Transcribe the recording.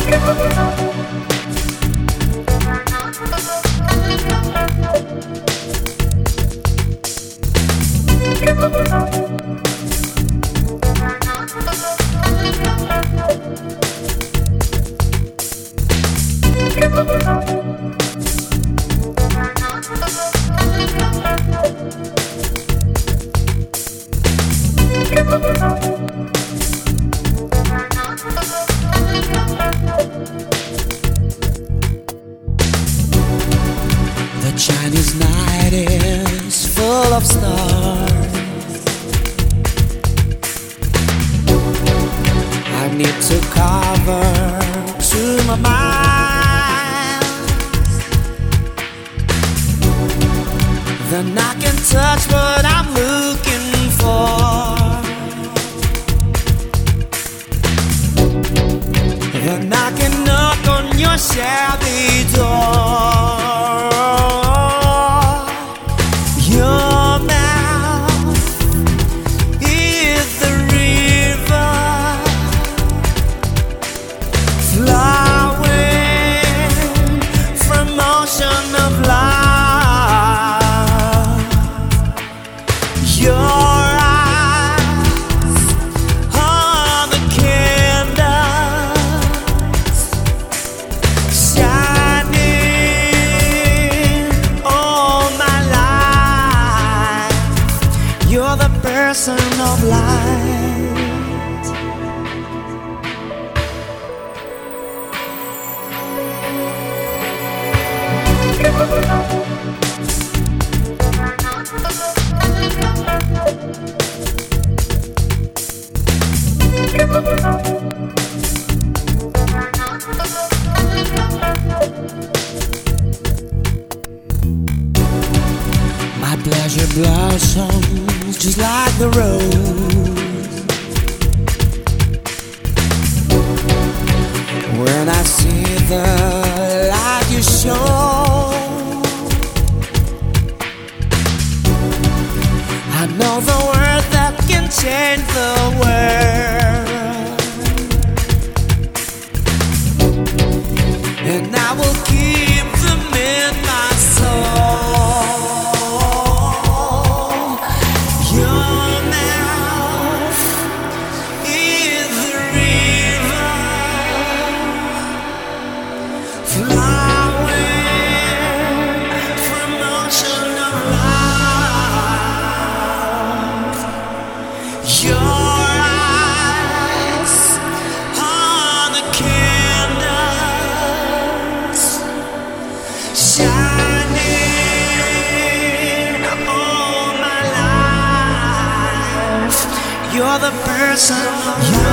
The Chinese night is full of stars. I need to cover to my mind. Then I can touch what I'm looking for. Then I can knock on your shabby door. Your mouth is the river flowing from ocean of love. Your eyes are the candles shining all my life. You're the person of light. My pleasure blossoms just like the rose. When I see the light you show, I know the word that can change the world. And I will keep them in my soul. Your mouth is the river flowing from ocean of love. Your eyes are the candles shining all my life. You're the person of life.